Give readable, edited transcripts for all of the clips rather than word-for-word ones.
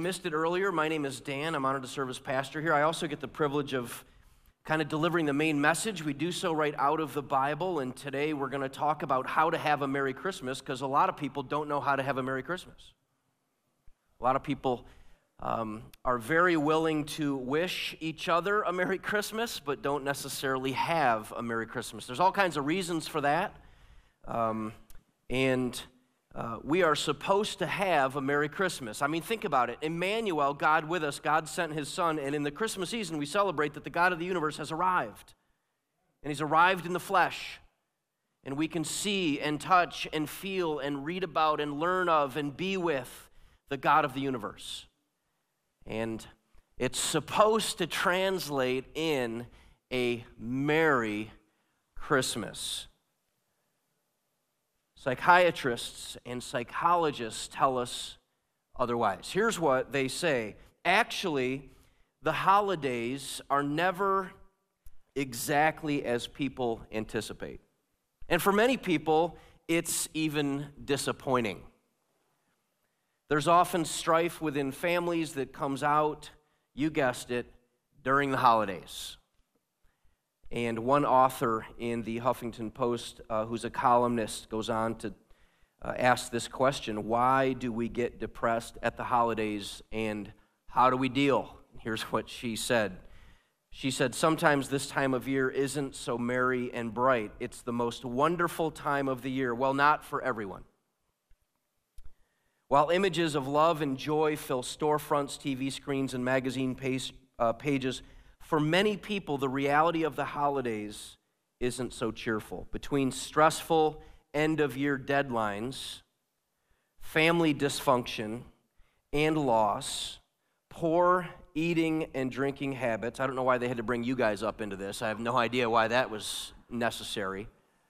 missed it earlier, my name is Dan. I'm honored to serve as pastor here. I also get the privilege of kind of delivering the main message. We do so right out of the Bible, and today we're going to talk about how to have a Merry Christmas, because a lot of people don't know how to have a Merry Christmas. A lot of people are very willing to wish each other a Merry Christmas, but don't necessarily have a Merry Christmas. There's all kinds of reasons for that, we are supposed to have a Merry Christmas. I mean, think about it. Emmanuel, God with us, God sent his Son, and in the Christmas season, we celebrate that the God of the universe has arrived. And he's arrived in the flesh. And we can see and touch and feel and read about and learn of and be with the God of the universe. And it's supposed to translate in a Merry Christmas. Psychiatrists and psychologists tell us otherwise. Here's what they say. Actually, the holidays are never exactly as people anticipate. And for many people, it's even disappointing. There's often strife within families that comes out, you guessed it, during the holidays. And one author in the Huffington Post, who's a columnist, goes on to ask this question: why do we get depressed at the holidays, and how do we deal? Here's what she said. She said, sometimes this time of year isn't so merry and bright. It's the most wonderful time of the year. Well, not for everyone. While images of love and joy fill storefronts, TV screens, and magazine pages, for many people, the reality of the holidays isn't so cheerful. Between stressful end-of-year deadlines, family dysfunction and loss, poor eating and drinking habits — I don't know why they had to bring you guys up into this. I have no idea why that was necessary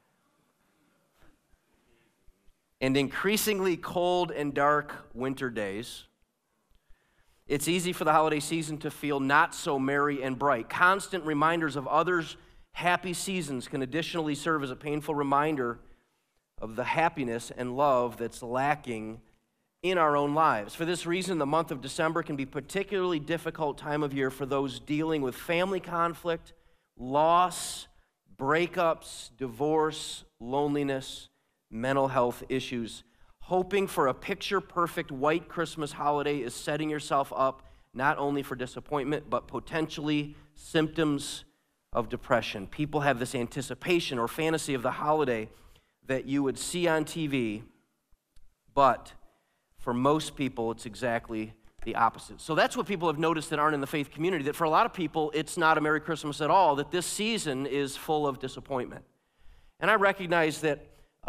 — and increasingly cold and dark winter days, it's easy for the holiday season to feel not so merry and bright. Constant reminders of others' happy seasons can additionally serve as a painful reminder of the happiness and love that's lacking in our own lives. For this reason, the month of December can be a particularly difficult time of year for those dealing with family conflict, loss, breakups, divorce, loneliness, mental health issues. Hoping for a picture-perfect white Christmas holiday is setting yourself up not only for disappointment, but potentially symptoms of depression. People have this anticipation or fantasy of the holiday that you would see on TV, but for most people, it's exactly the opposite. So that's what people have noticed that aren't in the faith community, that for a lot of people, it's not a Merry Christmas at all, that this season is full of disappointment. And I recognize that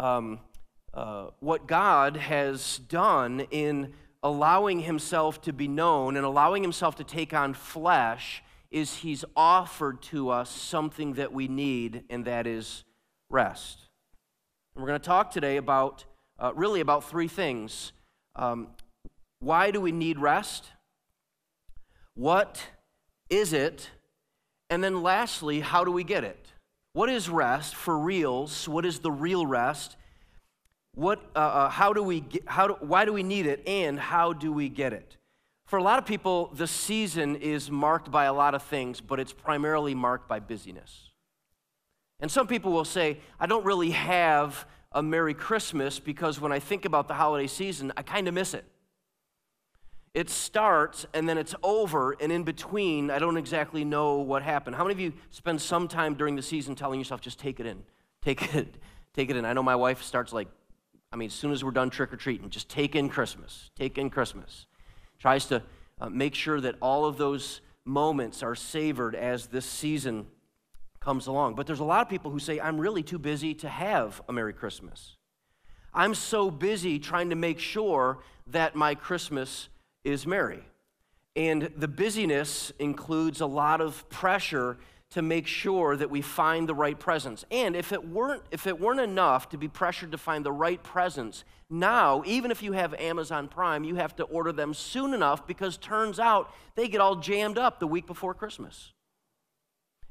what God has done in allowing himself to be known and allowing himself to take on flesh is he's offered to us something that we need, and that is rest. And we're going to talk today about really about three things. Why do we need rest? What is it? And then lastly, how do we get it? What is rest for reals? What is the real rest? Why do we need it, and how do we get it? For a lot of people, the season is marked by a lot of things, but it's primarily marked by busyness. And some people will say, I don't really have a Merry Christmas because when I think about the holiday season, I kind of miss it. It starts and then it's over, and in between, I don't exactly know what happened. How many of you spend some time during the season telling yourself, just take it in, take it in? I know my wife starts as soon as we're done trick-or-treating, just take in Christmas, take in Christmas. Tries to make sure that all of those moments are savored as this season comes along. But there's a lot of people who say, I'm really too busy to have a Merry Christmas. I'm so busy trying to make sure that my Christmas is merry. And the busyness includes a lot of pressure to make sure that we find the right presents. And if it weren't enough to be pressured to find the right presents, now, even if you have Amazon Prime, you have to order them soon enough, because turns out they get all jammed up the week before Christmas.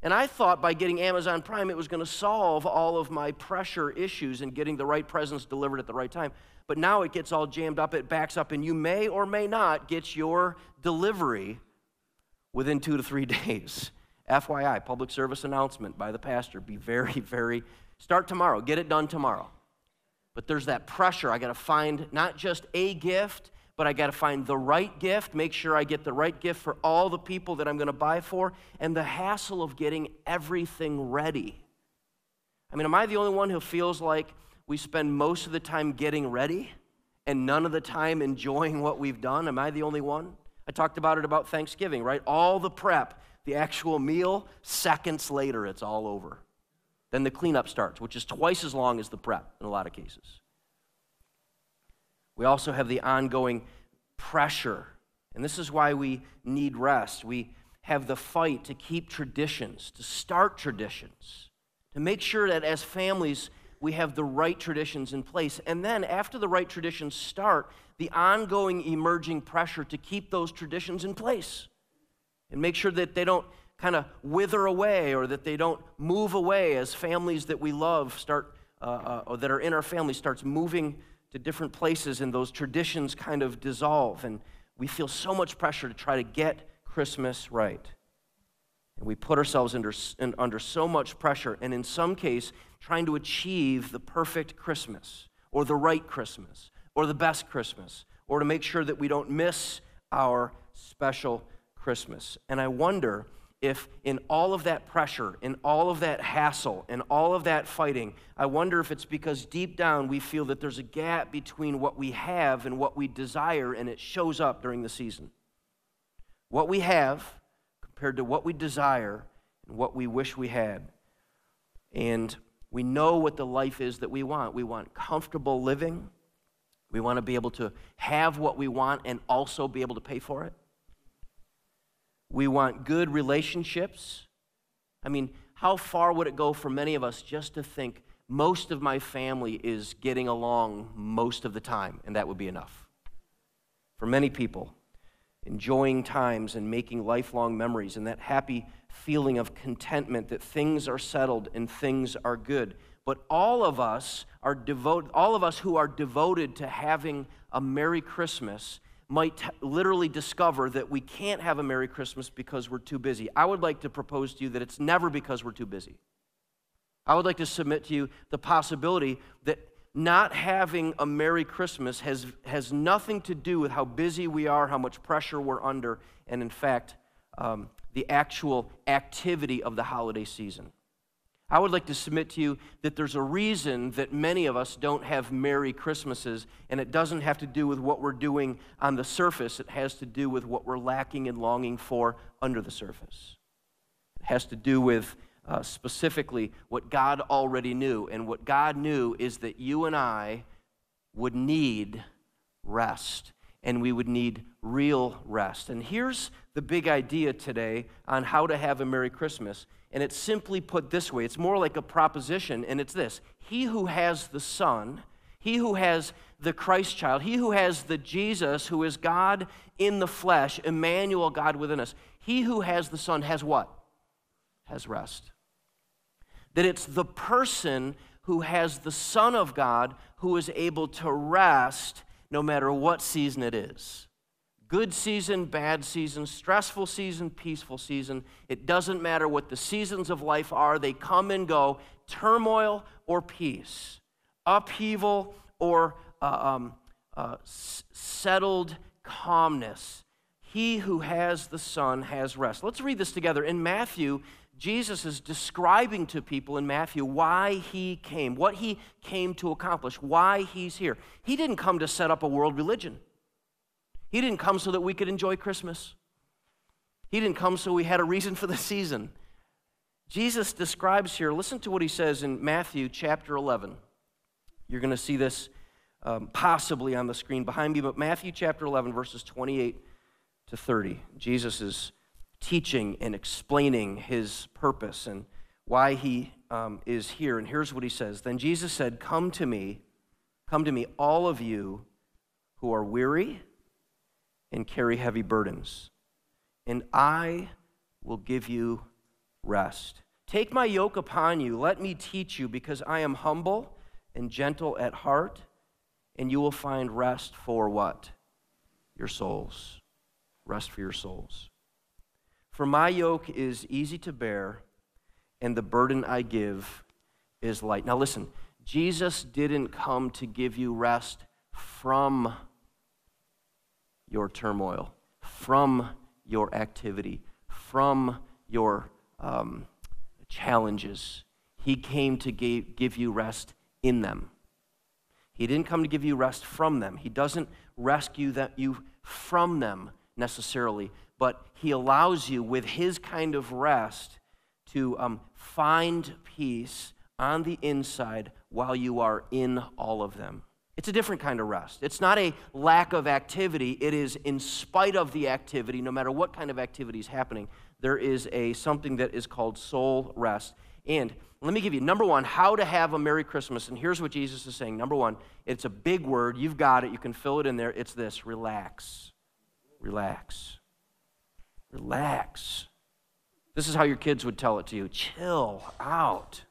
And I thought by getting Amazon Prime, it was going to solve all of my pressure issues and getting the right presents delivered at the right time. But now it gets all jammed up, it backs up, and you may or may not get your delivery within 2 to 3 days. FYI, public service announcement by the pastor. Be very, start tomorrow. Get it done tomorrow. But there's that pressure. I got to find not just a gift, but I got to find the right gift, make sure I get the right gift for all the people that I'm going to buy for, and the hassle of getting everything ready. I mean, am I the only one who feels like we spend most of the time getting ready and none of the time enjoying what we've done? Am I the only one? I talked about it about Thanksgiving, right? All the prep, the actual meal, seconds later, it's all over. Then the cleanup starts, which is twice as long as the prep in a lot of cases. We also have the ongoing pressure, and this is why we need rest. We have the fight to keep traditions, to start traditions, to make sure that as families we have the right traditions in place. And then after the right traditions start, the ongoing emerging pressure to keep those traditions in place and make sure that they don't kind of wither away or that they don't move away as families that we love start, or that are in our family starts moving to different places and those traditions kind of dissolve. And we feel so much pressure to try to get Christmas right. And we put ourselves under so much pressure, and in some case, trying to achieve the perfect Christmas, or the right Christmas, or the best Christmas, or to make sure that we don't miss our special Christmas. And I wonder if in all of that pressure, in all of that hassle, in all of that fighting, I wonder if it's because deep down we feel that there's a gap between what we have and what we desire, and it shows up during the season. What we have compared to what we desire and what we wish we had. And we know what the life is that we want. We want comfortable living. We want to be able to have what we want and also be able to pay for it. We want good relationships. I mean, how far would it go for many of us just to think most of my family is getting along most of the time, and that would be enough? For many people, enjoying times and making lifelong memories and that happy feeling of contentment that things are settled and things are good. But all of us who are devoted to having a Merry Christmas might literally discover that we can't have a Merry Christmas because we're too busy. I would like to propose to you that it's never because we're too busy. I would like to submit to you the possibility that not having a Merry Christmas has nothing to do with how busy we are, how much pressure we're under, and in fact, the actual activity of the holiday season. I would like to submit to you that there's a reason that many of us don't have Merry Christmases, and it doesn't have to do with what we're doing on the surface. It has to do with what we're lacking and longing for under the surface. It has to do with specifically what God already knew, and what God knew is that you and I would need rest, and we would need real rest. And here's the big idea today on how to have a Merry Christmas, and it's simply put this way. It's more like a proposition, and it's this: he who has the Son, he who has the Christ child, he who has the Jesus who is God in the flesh, Emmanuel, God within us, he who has the Son has what? Has rest. That it's the person who has the Son of God who is able to rest no matter what season it is. Good season, bad season, stressful season, peaceful season. It doesn't matter what the seasons of life are. They come and go. Turmoil or peace. Upheaval or settled calmness. He who has the Son has rest. Let's read this together. In Matthew, Jesus is describing to people in Matthew why he came, what he came to accomplish, why he's here. He didn't come to set up a world religion. He didn't come so that we could enjoy Christmas. He didn't come so we had a reason for the season. Jesus describes here, listen to what he says in Matthew chapter 11. You're going to see this possibly on the screen behind me, but Matthew chapter 11, verses 28 to 30. Jesus is teaching and explaining his purpose and why he is here. And here's what he says. Then Jesus said, come to me, all of you who are weary and carry heavy burdens, and I will give you rest. Take my yoke upon you. Let me teach you, because I am humble and gentle at heart, and you will find rest for what? Your souls. Rest for your souls. For my yoke is easy to bear, and the burden I give is light. Now listen, Jesus didn't come to give you rest from your turmoil, from your activity, from your challenges. He came to give you rest in them. He didn't come to give you rest from them. He doesn't rescue you from them necessarily, but he allows you with his kind of rest to find peace on the inside while you are in all of them. It's a different kind of rest. It's not a lack of activity. It is in spite of the activity, no matter what kind of activity is happening, there is something that is called soul rest. And let me give you, number one, how to have a Merry Christmas. And here's what Jesus is saying. Number one, it's a big word. You've got it. You can fill it in there. It's this: relax. Relax. Relax. This is how your kids would tell it to you. Chill out.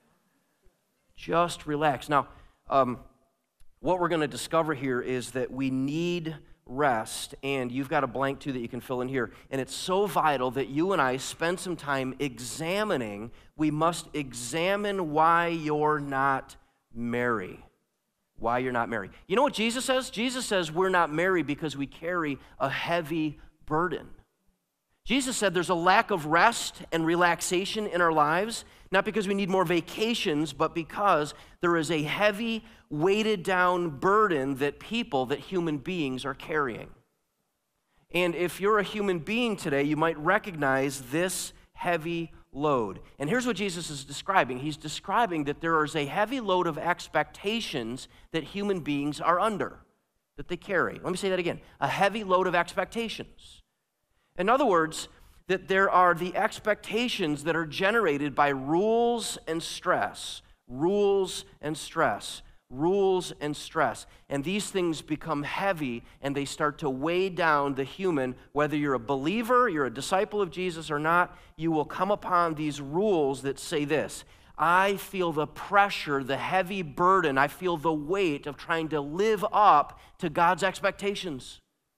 Just relax. Now, what we're going to discover here is that we need rest, and you've got a blank too that you can fill in here. And it's so vital that you and I spend some time examining. We must examine why you're not merry. Why you're not merry. You know what Jesus says? Jesus says we're not merry because we carry a heavy burden. Jesus said there's a lack of rest and relaxation in our lives, not because we need more vacations, but because there is a heavy, weighted down burden that human beings are carrying. And if you're a human being today, you might recognize this heavy load. And here's what Jesus is describing. He's describing that there is a heavy load of expectations that human beings are under, that they carry. Let me say that again. A heavy load of expectations. In other words, that there are the expectations that are generated by rules and stress, rules and stress, rules and stress. And these things become heavy, and they start to weigh down the human. Whether you're a believer, you're a disciple of Jesus or not, you will come upon these rules that say this: I feel the pressure, the heavy burden, I feel the weight of trying to live up to God's expectations.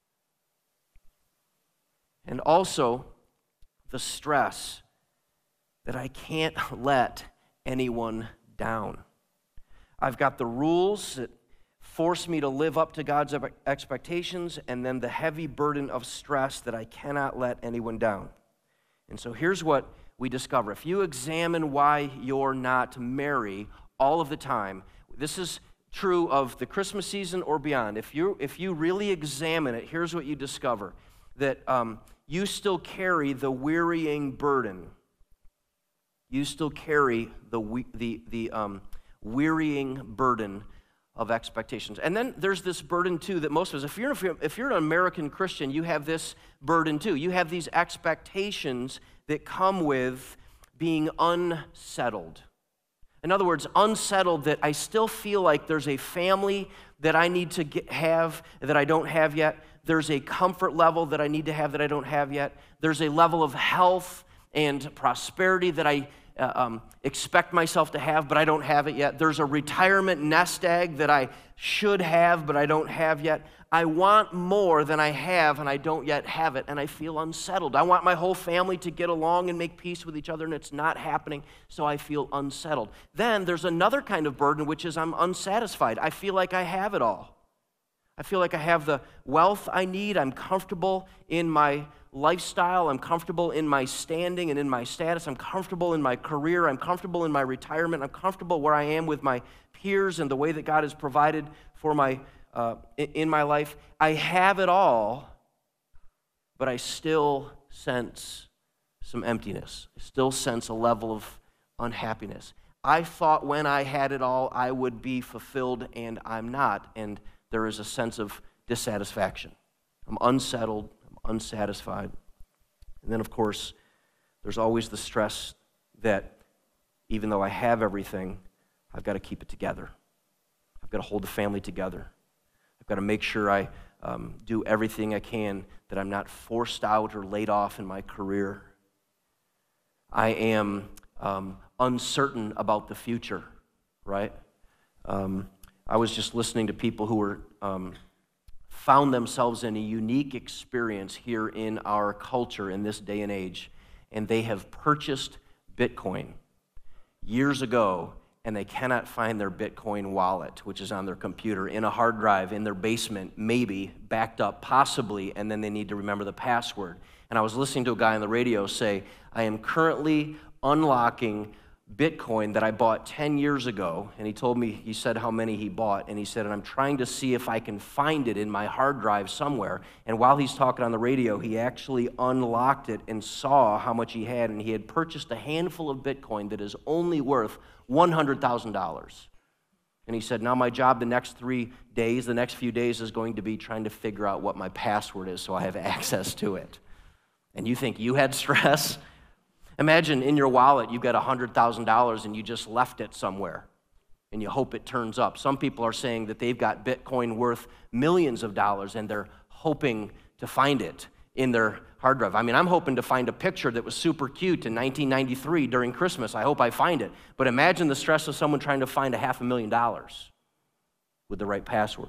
And also the stress that I can't let anyone down. I've got the rules that force me to live up to God's expectations, and then the heavy burden of stress that I cannot let anyone down. And so here's what we discover. If you examine why you're not merry all of the time, this is true of the Christmas season or beyond. If you really examine it, here's what you discover: that you still carry the wearying burden. You still carry the wearying burden of expectations. And then there's this burden too that most of us, if you're an American Christian, you have this burden too. You have these expectations that come with being unsettled. In other words, unsettled, that I still feel like there's a family that I need to have that I don't have yet. There's a comfort level that I need to have that I don't have yet. There's a level of health and prosperity that I expect myself to have, but I don't have it yet. There's a retirement nest egg that I should have, but I don't have yet. I want more than I have, and I don't yet have it, and I feel unsettled. I want my whole family to get along and make peace with each other, and it's not happening, so I feel unsettled. Then there's another kind of burden, which is I'm unsatisfied. I feel like I have it all. I feel like I have the wealth I need. I'm comfortable in my lifestyle. I'm comfortable in my standing and in my status. I'm comfortable in my career. I'm comfortable in my retirement. I'm comfortable where I am with my peers and the way that God has provided for in my life. I have it all, but I still sense some emptiness. I still sense a level of unhappiness. I thought when I had it all, I would be fulfilled, and I'm not. And there is a sense of dissatisfaction. I'm unsettled, I'm unsatisfied. And then, of course, there's always the stress that even though I have everything, I've got to keep it together. I've got to hold the family together. I've got to make sure I do everything I can, that I'm not forced out or laid off in my career. I am uncertain about the future, right? I was just listening to people who were found themselves in a unique experience here in our culture in this day and age, and they have purchased Bitcoin years ago, and they cannot find their Bitcoin wallet, which is on their computer, in a hard drive, in their basement, maybe, backed up, possibly, and then they need to remember the password. And I was listening to a guy on the radio say, I am currently unlocking Bitcoin that I bought 10 years ago, and he told me, he said how many he bought, and he said, and I'm trying to see if I can find it in my hard drive somewhere. And while he's talking on the radio, he actually unlocked it and saw how much he had, and he had purchased a handful of Bitcoin that is only worth $100,000. And he said, now my job the next few days is going to be trying to figure out what my password is so I have access to it. And you think you had stress? Imagine in your wallet you've got $100,000 and you just left it somewhere and you hope it turns up. Some people are saying that they've got Bitcoin worth millions of dollars and they're hoping to find it in their hard drive. I mean, I'm hoping to find a picture that was super cute in 1993 during Christmas. I hope I find it. But imagine the stress of someone trying to find $500,000 with the right password.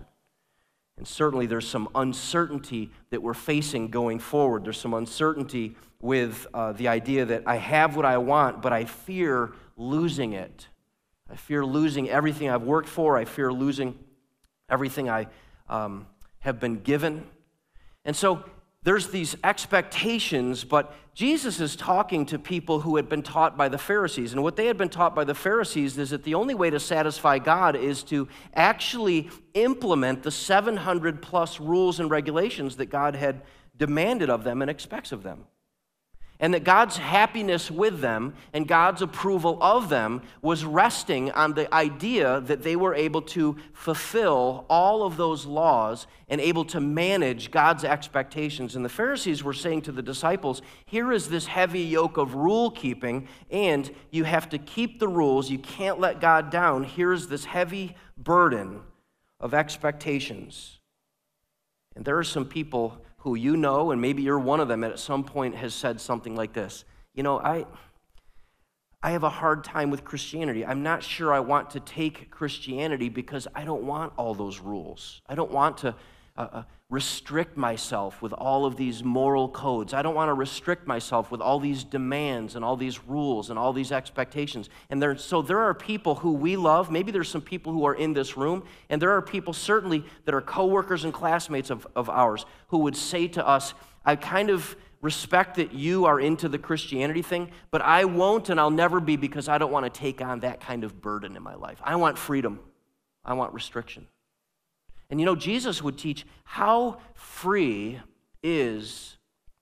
And certainly there's some uncertainty that we're facing going forward. There's some uncertainty with the idea that I have what I want, but I fear losing it. I fear losing everything I've worked for. I fear losing everything I have been given. And so there's these expectations, but Jesus is talking to people who had been taught by the Pharisees. And what they had been taught by the Pharisees is that the only way to satisfy God is to actually implement the 700 plus rules and regulations that God had demanded of them and expects of them. And that God's happiness with them and God's approval of them was resting on the idea that they were able to fulfill all of those laws and able to manage God's expectations. And the Pharisees were saying to the disciples, here is this heavy yoke of rule keeping, and you have to keep the rules. You can't let God down. Here's this heavy burden of expectations. And there are some people who you know, and maybe you're one of them, at some point has said something like this. You know, I have a hard time with Christianity. I'm not sure I want to take Christianity because I don't want all those rules. I don't want to restrict myself with all of these moral codes. I don't want to restrict myself with all these demands and all these rules and all these expectations. And so there are people who we love. Maybe there's some people who are in this room, and there are people certainly that are coworkers and classmates of ours who would say to us, I kind of respect that you are into the Christianity thing, but I won't and I'll never be because I don't want to take on that kind of burden in my life. I want freedom. I want restriction. And you know, Jesus would teach how free is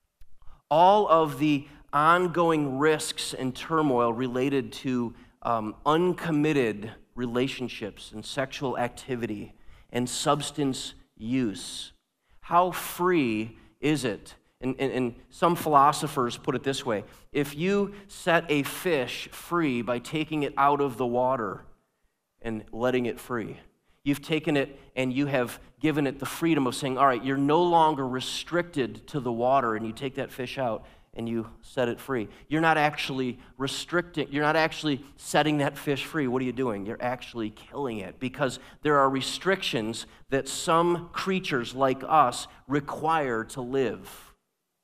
all of the ongoing risks and turmoil related to uncommitted relationships and sexual activity and substance use. How free is it? And some philosophers put it this way. If you set a fish free by taking it out of the water and letting it free, you've taken it and you have given it the freedom of saying, all right, you're no longer restricted to the water, and you take that fish out and you set it free. You're not actually restricting, you're not actually setting that fish free. What are you doing? You're actually killing it, because there are restrictions that some creatures like us require to live,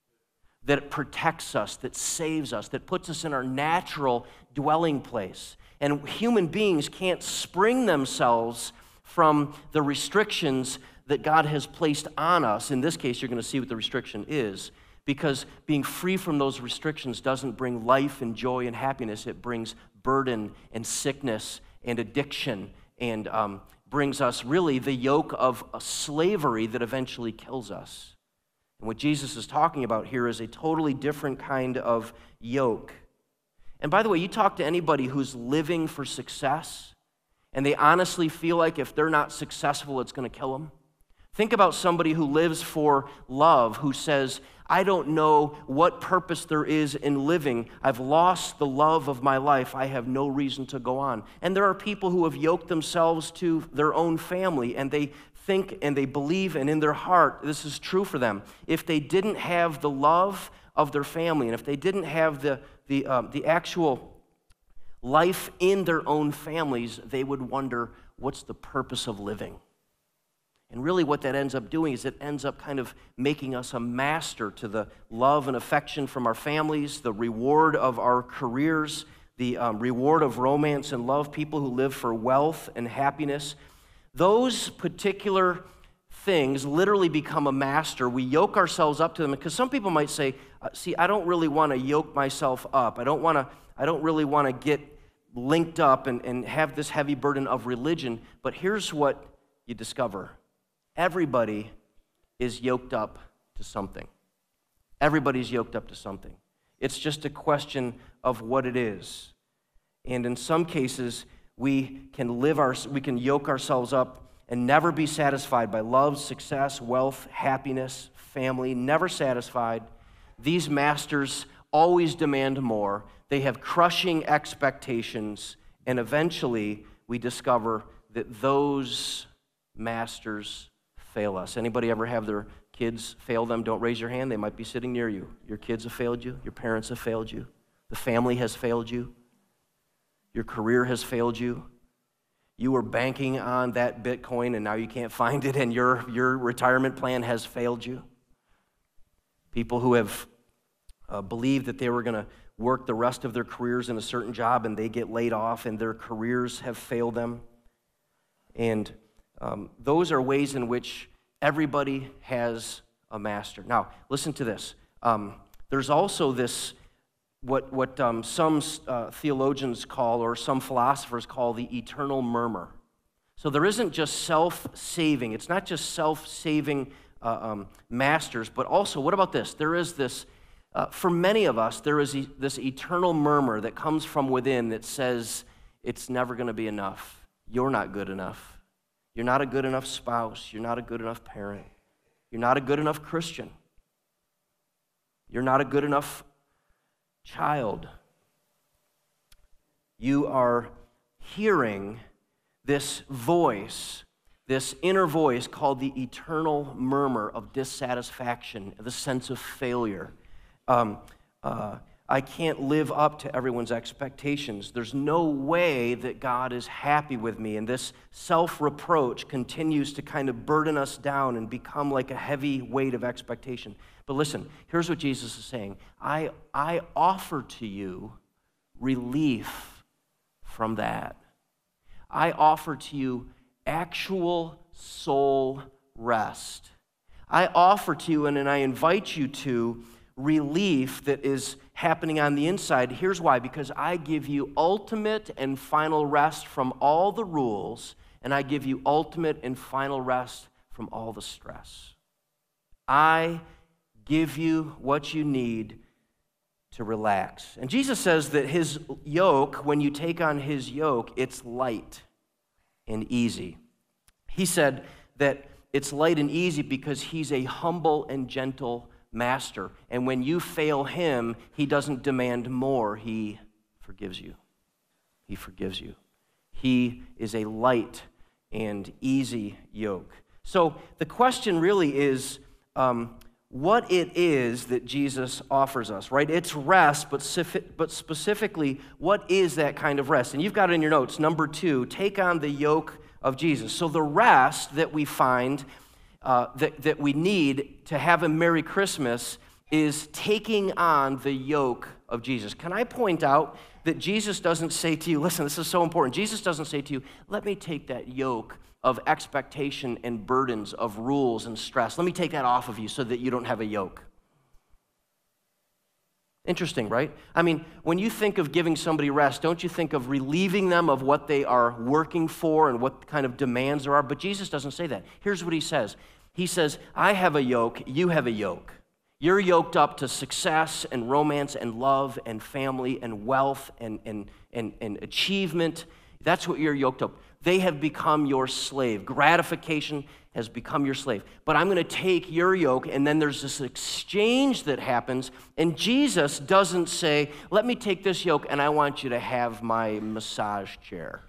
that protects us, that saves us, that puts us in our natural dwelling place. And human beings can't spring themselves from the restrictions that God has placed on us. In this case, you're going to see what the restriction is, because being free from those restrictions doesn't bring life and joy and happiness. It brings burden and sickness and addiction, and brings us really the yoke of a slavery that eventually kills us. And what Jesus is talking about here is a totally different kind of yoke. And by the way, you talk to anybody who's living for success, and they honestly feel like if they're not successful, it's going to kill them. Think about somebody who lives for love, who says, I don't know what purpose there is in living. I've lost the love of my life. I have no reason to go on. And there are people who have yoked themselves to their own family, and they think and they believe, and in their heart, this is true for them. If they didn't have the love of their family, and if they didn't have the the actual life in their own families, they would wonder, what's the purpose of living? And really what that ends up doing is it ends up kind of making us a master to the love and affection from our families, the reward of our careers, the reward of romance and love, people who live for wealth and happiness. Those particular things literally become a master. We yoke ourselves up to them, because some people might say, see, I don't really want to yoke myself up. I don't really want to get linked up and have this heavy burden of religion. But here's what you discover. Everybody is yoked up to something. Everybody's yoked up to something. It's just a question of what it is. And in some cases, we can yoke ourselves up and never be satisfied by love, success, wealth, happiness, family, never satisfied. These masters always demand more. They have crushing expectations, and eventually we discover that those masters fail us. Anybody ever have their kids fail them? Don't raise your hand. They might be sitting near you. Your kids have failed you. Your parents have failed you. The family has failed you. Your career has failed you. You were banking on that Bitcoin and now you can't find it, and your retirement plan has failed you. People who have believed that they were going to work the rest of their careers in a certain job and they get laid off and their careers have failed them. And those are ways in which everybody has a master. Now, listen to this. There's also this, what some theologians call, or some philosophers call, the eternal murmur. So there isn't just self-saving. It's not just self-saving masters, but also, what about this? There is this, for many of us, there is this eternal murmur that comes from within that says, it's never going to be enough. You're not good enough. You're not a good enough spouse. You're not a good enough parent. You're not a good enough Christian. You're not a good enough child. You are hearing this voice, this inner voice called the eternal murmur of dissatisfaction, the sense of failure. I can't live up to everyone's expectations. There's no way that God is happy with me. And this self-reproach continues to kind of burden us down and become like a heavy weight of expectation. But listen, here's what Jesus is saying. I offer to you relief from that. I offer to you actual soul rest. I offer to you, and I invite you to, relief that is happening on the inside. Here's why. Because I give you ultimate and final rest from all the rules, and I give you ultimate and final rest from all the stress. I give you what you need to relax. And Jesus says that his yoke, when you take on his yoke, it's light and easy. He said that it's light and easy because he's a humble and gentle master. And when you fail him, he doesn't demand more. He forgives you. He forgives you. He is a light and easy yoke. So the question really is what it is that Jesus offers us, right? It's rest, but specifically, what is that kind of rest? And you've got it in your notes. Number 2, take on the yoke of Jesus. So the rest that we find that we need to have a Merry Christmas is taking on the yoke of Jesus. Can I point out that Jesus doesn't say to you, listen, this is so important. Jesus doesn't say to you, let me take that yoke of expectation and burdens of rules and stress. Let me take that off of you so that you don't have a yoke. Interesting, right? I mean, when you think of giving somebody rest, don't you think of relieving them of what they are working for and what kind of demands there are? But Jesus doesn't say that. Here's what he says. He says, I have a yoke, you have a yoke. You're yoked up to success and romance and love and family and wealth and achievement. That's what you're yoked up. They have become your slave. Gratification has become your slave. But I'm going to take your yoke, and then there's this exchange that happens, and Jesus doesn't say, let me take this yoke, and I want you to have my massage chair.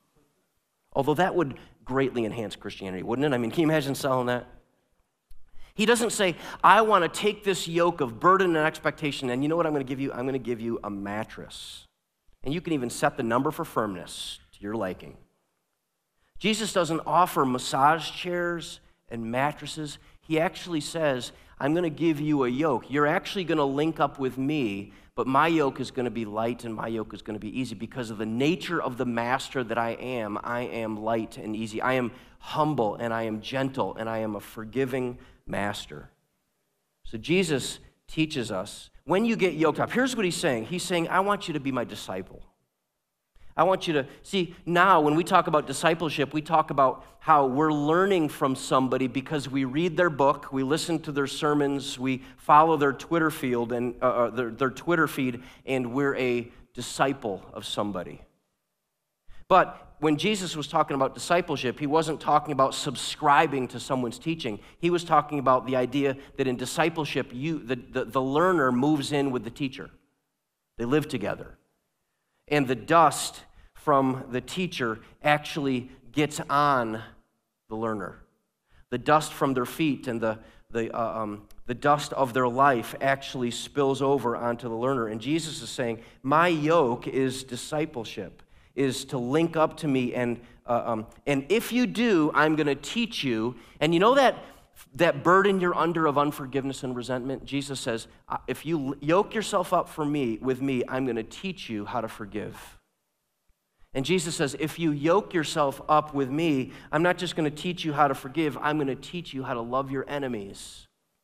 Although that would greatly enhance Christianity, wouldn't it? I mean, can you imagine selling that? He doesn't say, I want to take this yoke of burden and expectation, and you know what I'm going to give you? I'm going to give you a mattress. And you can even set the number for firmness to your liking. Jesus doesn't offer massage chairs and mattresses. He actually says, I'm going to give you a yoke. You're actually going to link up with me, but my yoke is going to be light and my yoke is going to be easy because of the nature of the master that I am light and easy. I am humble and I am gentle and I am a forgiving master. So Jesus teaches us, when you get yoked up, here's what he's saying. He's saying, I want you to be my disciple. I want you to see now when we talk about discipleship, we talk about how we're learning from somebody because we read their book, we listen to their sermons, we follow their Twitter feed, and we're a disciple of somebody. But when Jesus was talking about discipleship, he wasn't talking about subscribing to someone's teaching. He was talking about the idea that in discipleship, the learner moves in with the teacher. They live together. And the dust from the teacher actually gets on the learner. The dust from their feet and the dust of their life actually spills over onto the learner. And Jesus is saying, my yoke is discipleship, is to link up to me. And if you do, I'm going to teach you. And you know that burden you're under of unforgiveness and resentment? Jesus says, if you yoke yourself up with me, I'm going to teach you how to forgive. And Jesus says, if you yoke yourself up with me, I'm not just going to teach you how to forgive, I'm going to teach you how to love your enemies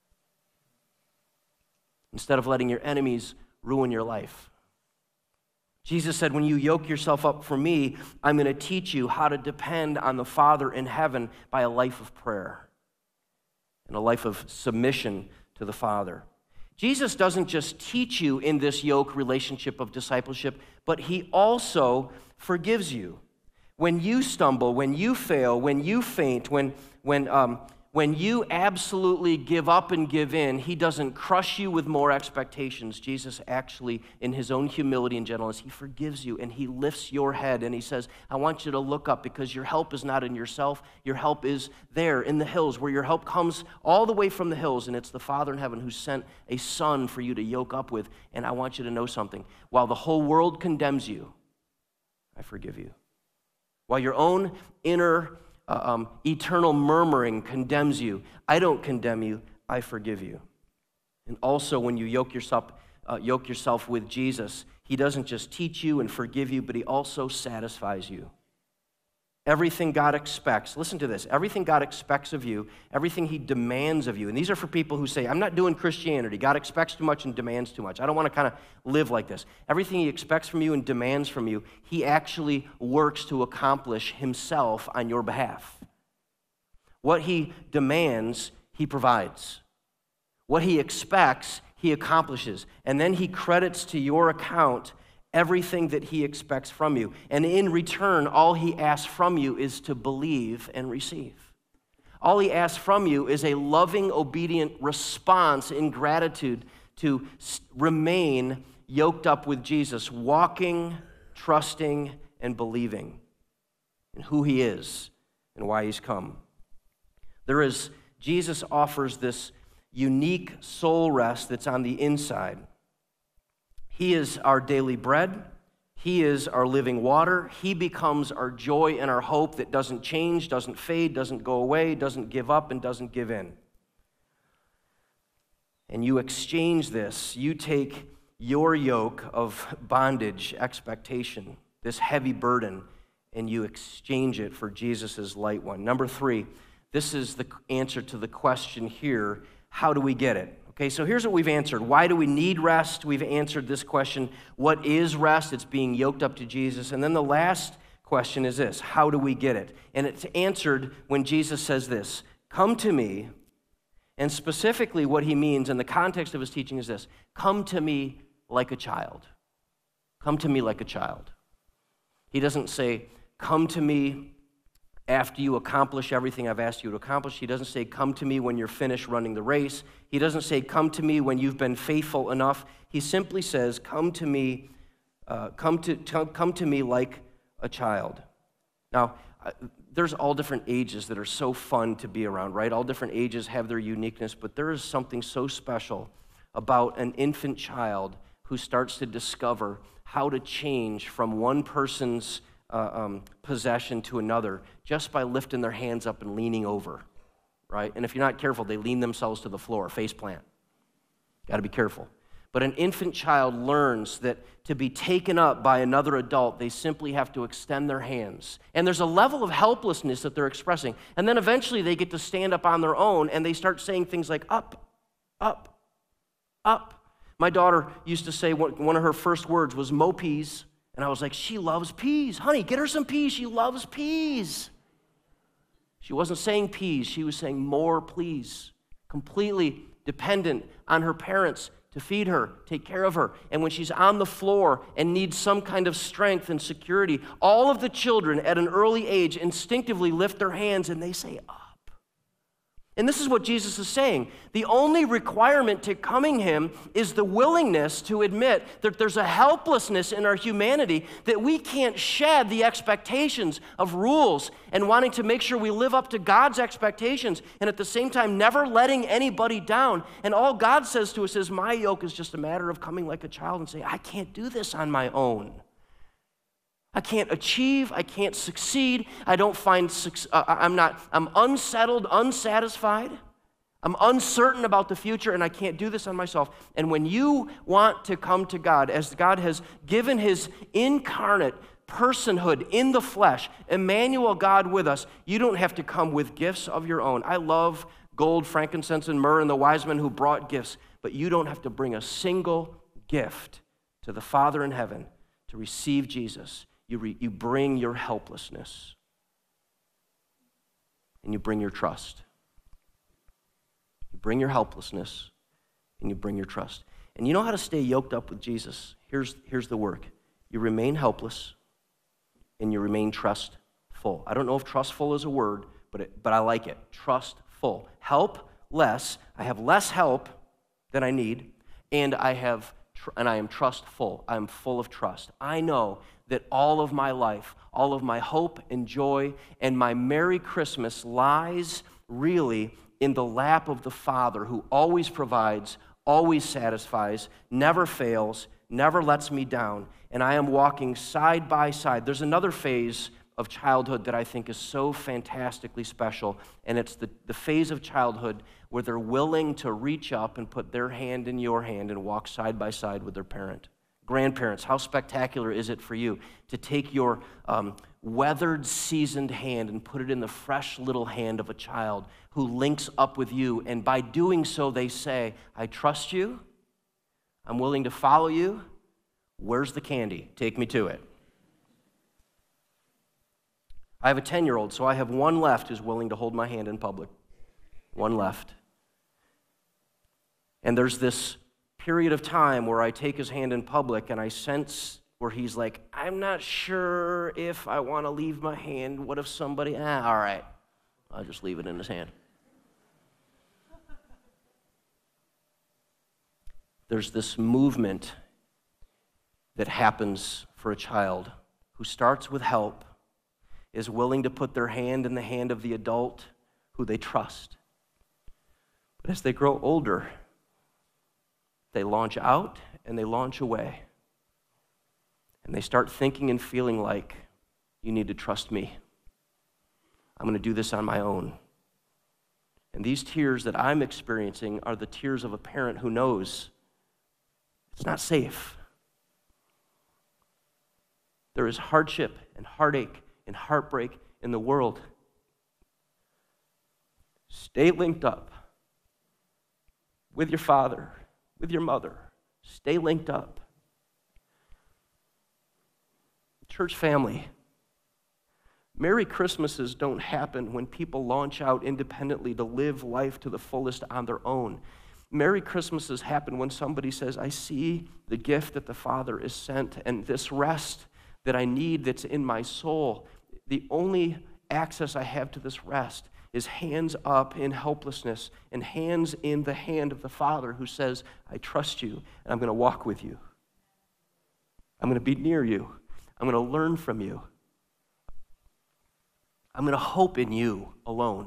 instead of letting your enemies ruin your life. Jesus said, when you yoke yourself up for me, I'm going to teach you how to depend on the Father in heaven by a life of prayer and a life of submission to the Father. Jesus doesn't just teach you in this yoke relationship of discipleship, but he also forgives you. When you stumble, when you fail, when you faint, when you absolutely give up and give in, he doesn't crush you with more expectations. Jesus actually, in his own humility and gentleness, he forgives you and he lifts your head and he says, I want you to look up because your help is not in yourself. Your help is there in the hills where your help comes all the way from the hills, and it's the Father in heaven who sent a son for you to yoke up with. And I want you to know something. While the whole world condemns you, I forgive you. While your own inner eternal murmuring condemns you, I don't condemn you, I forgive you. And also when you yoke yourself with Jesus, he doesn't just teach you and forgive you, but he also satisfies you. Everything God expects, listen to this, everything God expects of you, everything he demands of you, and these are for people who say, I'm not doing Christianity. God expects too much and demands too much. I don't want to kind of live like this. Everything he expects from you and demands from you, he actually works to accomplish himself on your behalf. What he demands, he provides. What he expects, he accomplishes. And then he credits to your account everything that he expects from you. And in return, all he asks from you is to believe and receive. All he asks from you is a loving, obedient response in gratitude to remain yoked up with Jesus, walking, trusting, and believing in who he is and why he's come. Jesus offers this unique soul rest that's on the inside. He is our daily bread. He is our living water. He becomes our joy and our hope that doesn't change, doesn't fade, doesn't go away, doesn't give up, and doesn't give in. And you exchange this. You take your yoke of bondage, expectation, this heavy burden, and you exchange it for Jesus' light one. Number 3, this is the answer to the question here, how do we get it? Okay, so here's what we've answered. Why do we need rest? We've answered this question. What is rest? It's being yoked up to Jesus. And then the last question is this. How do we get it? And it's answered when Jesus says this, come to me. And specifically what he means in the context of his teaching is this, come to me like a child. Come to me like a child. He doesn't say, come to me after you accomplish everything I've asked you to accomplish. He doesn't say, come to me when you're finished running the race. He doesn't say, come to me when you've been faithful enough. He simply says, come to me like a child. Now, there's all different ages that are so fun to be around, right? All different ages have their uniqueness, but there is something so special about an infant child who starts to discover how to change from one person's possession to another just by lifting their hands up and leaning over, right? And if you're not careful, they lean themselves to the floor, face plant. Got to be careful. But an infant child learns that to be taken up by another adult, they simply have to extend their hands. And there's a level of helplessness that they're expressing. And then eventually they get to stand up on their own, and they start saying things like, up, up, up. My daughter used to say one of her first words was "mo peas," and I was like, she loves peas. Honey, get her some peas. She loves peas. She wasn't saying peas. She was saying more, please. Completely dependent on her parents to feed her, take care of her. And when she's on the floor and needs some kind of strength and security, all of the children at an early age instinctively lift their hands and they say, up. And this is what Jesus is saying. The only requirement to coming him is the willingness to admit that there's a helplessness in our humanity that we can't shed the expectations of rules and wanting to make sure we live up to God's expectations and at the same time never letting anybody down. And all God says to us is, my yoke is just a matter of coming like a child and saying, I can't do this on my own. I can't achieve, I can't succeed, I don't find, I'm unsettled, unsatisfied, I'm uncertain about the future, and I can't do this on myself. And when you want to come to God, as God has given his incarnate personhood in the flesh, Emmanuel, God with us, you don't have to come with gifts of your own. I love gold, frankincense, and myrrh, and the wise men who brought gifts, but you don't have to bring a single gift to the Father in heaven to receive Jesus. You bring your helplessness, and you bring your trust. You bring your helplessness, and you bring your trust. And you know how to stay yoked up with Jesus? Here's the work. You remain helpless, and you remain trustful. I don't know if trustful is a word, but I like it. Trustful. Help less. I have less help than I need, and I am trustful. I am full of trust. I know that all of my life, all of my hope and joy, and my Merry Christmas lies really in the lap of the Father who always provides, always satisfies, never fails, never lets me down, and I am walking side by side. There's another phase of childhood that I think is so fantastically special, and it's the phase of childhood where they're willing to reach up and put their hand in your hand and walk side by side with their parent. Grandparents, how spectacular is it for you to take your weathered, seasoned hand and put it in the fresh little hand of a child who links up with you, and by doing so they say, I trust you, I'm willing to follow you, where's the candy? Take me to it. I have a 10-year-old, so I have one left who's willing to hold my hand in public. One left. And there's this period of time where I take his hand in public and I sense where he's like, I'm not sure if I want to leave my hand. What if somebody, all right, I'll just leave it in his hand. There's this movement that happens for a child who starts with help, is willing to put their hand in the hand of the adult who they trust. But as they grow older, they launch out and they launch away. And they start thinking and feeling like, you need to trust me. I'm going to do this on my own. And these tears that I'm experiencing are the tears of a parent who knows it's not safe. There is hardship and heartache and heartbreak in the world. Stay linked up with your father, with your mother. Stay linked up. Church family, Merry Christmases don't happen when people launch out independently to live life to the fullest on their own. Merry Christmases happen when somebody says, I see the gift that the Father is sent, and this rest that I need that's in my soul, the only access I have to this rest is hands up in helplessness and hands in the hand of the Father who says, I trust you, and I'm going to walk with you. I'm going to be near you. I'm going to learn from you. I'm going to hope in you alone.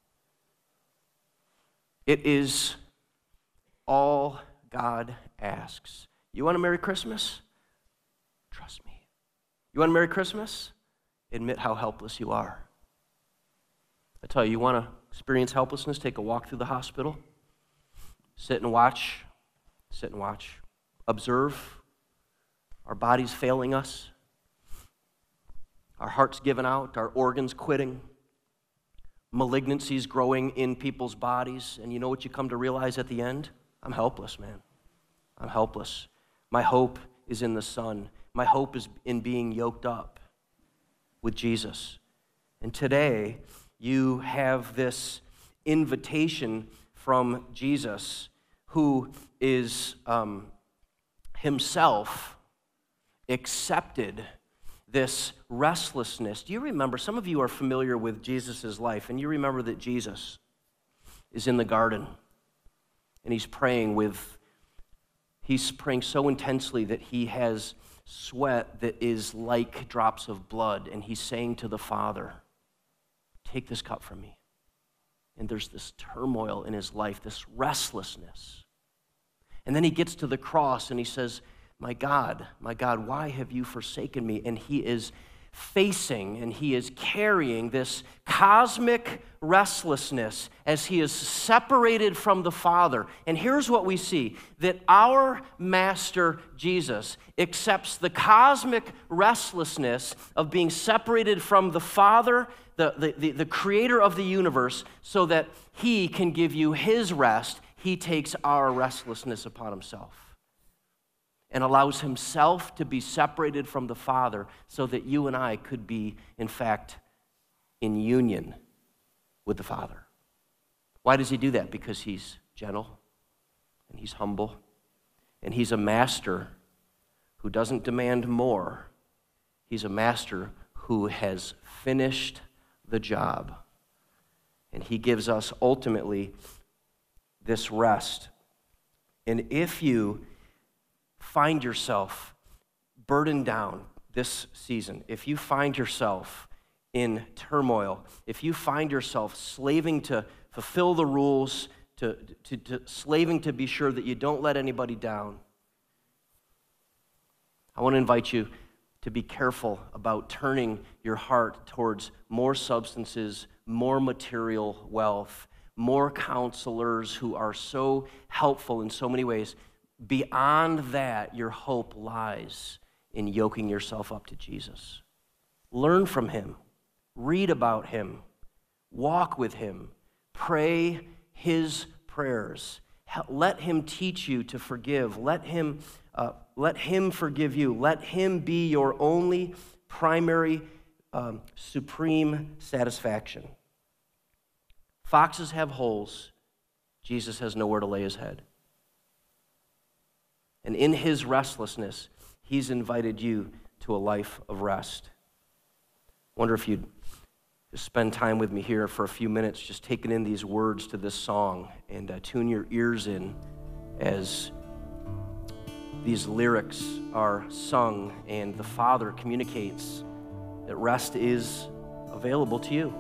It is all God asks. You want a Merry Christmas? Trust me. You want a Merry Christmas? Admit how helpless you are. I tell you, you want to experience helplessness? Take a walk through the hospital. Sit and watch. Sit and watch. Observe our bodies failing us, our hearts giving out, our organs quitting, malignancies growing in people's bodies. And you know what you come to realize at the end? I'm helpless, man. I'm helpless. My hope is in the Son. My hope is in being yoked up with Jesus. And today, you have this invitation from Jesus, who is himself accepted this restlessness. Do you remember, some of you are familiar with Jesus' life, and you remember that Jesus is in the garden, and he's praying so intensely that he has sweat that is like drops of blood, and he's saying to the Father, take this cup from me. And there's this turmoil in his life, this restlessness. And then he gets to the cross and he says, my God, why have you forsaken me? And he is facing and he is carrying this cosmic restlessness as he is separated from the Father. And here's what we see, that our Master Jesus accepts the cosmic restlessness of being separated from the Father, the creator of the universe, so that he can give you his rest. He takes our restlessness upon himself and allows himself to be separated from the Father so that you and I could be, in fact, in union with the Father. Why does he do that? Because he's gentle and he's humble and he's a master who doesn't demand more. He's a master who has finished the job. And he gives us ultimately this rest. And if you find yourself burdened down this season, if you find yourself in turmoil, if you find yourself slaving to fulfill the rules, to slaving to be sure that you don't let anybody down, I want to invite you to be careful about turning your heart towards more substances, more material wealth, more counselors who are so helpful in so many ways. Beyond that, your hope lies in yoking yourself up to Jesus. Learn from him. Read about him. Walk with him. Pray his prayers. Let him teach you to forgive. Let him forgive you. Let him be your only primary, supreme satisfaction. Foxes have holes. Jesus has nowhere to lay his head. And in his restlessness, he's invited you to a life of rest. I wonder if you'd just spend time with me here for a few minutes, just taking in these words to this song, and tune your ears in as these lyrics are sung and the Father communicates that rest is available to you.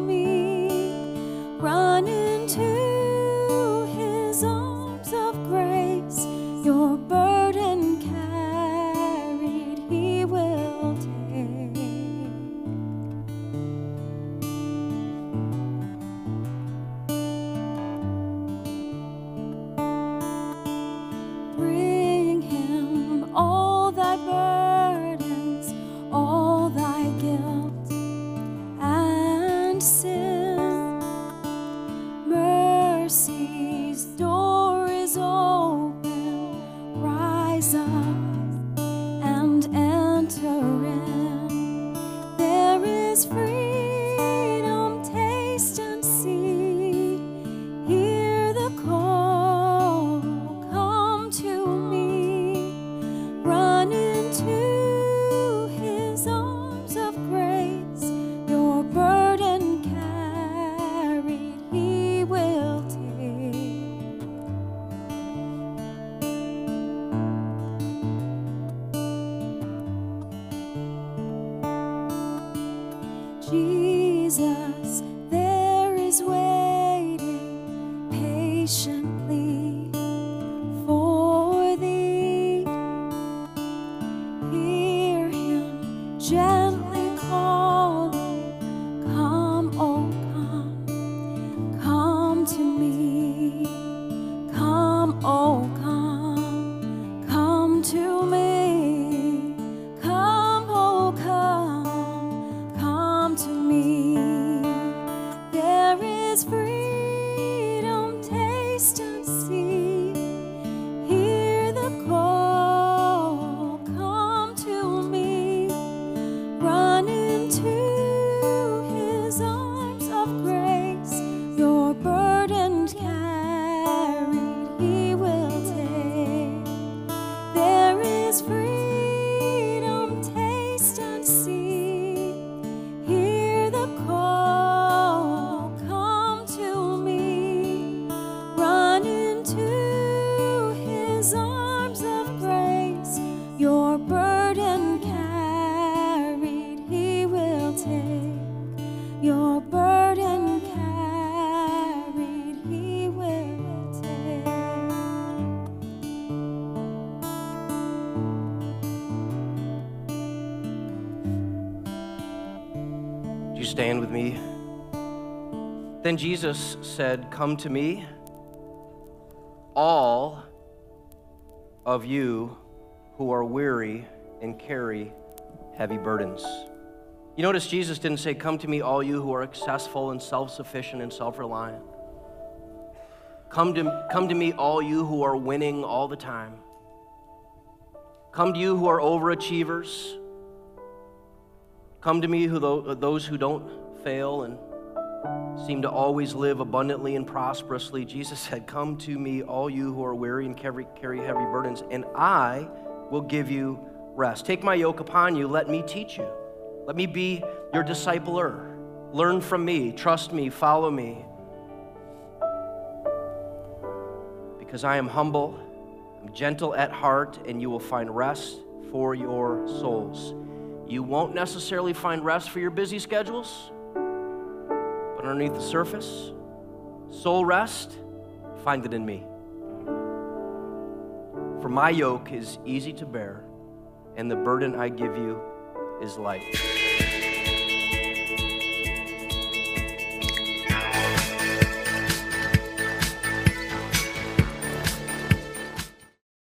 Run into his arms of grace. mercy's door is open. Rise up and enter in. There is freedom, taste and see. Hear the call, come to me. Run into his arms of grace. Your burden carried, he will take. Jesus, there is waiting patiently for thee. Hear him gently calling, come, oh come, come to me. Come, oh come to me. Come, oh come to me. There is freedom, taste and see. Hear the call, come to me. Run into his arms of grace. Your burden carried, he will take. There is freedom, taste and see. Hear the call, come to me. Run into his arms of grace. Your burden carried, he will take. Your burden carried, he will take. Would you stand with me? Then Jesus said, "Come to me, all of you who are weary and carry heavy burdens." You notice Jesus didn't say, "Come to me, all you who are successful and self-sufficient and self-reliant." Come to me, all you who are winning all the time. Come to you who are overachievers. Come to me, those who don't fail and seem to always live abundantly and prosperously. Jesus said, "Come to me, all you who are weary and carry heavy burdens, and I will give you rest. Take my yoke upon you. Let me teach you. Let me be your discipler. Learn from me. Trust me. Follow me. Because I am humble, I'm gentle at heart, and you will find rest for your souls." You won't necessarily find rest for your busy schedules, but underneath the surface, soul rest, find it in me. For my yoke is easy to bear, and the burden I give you is light.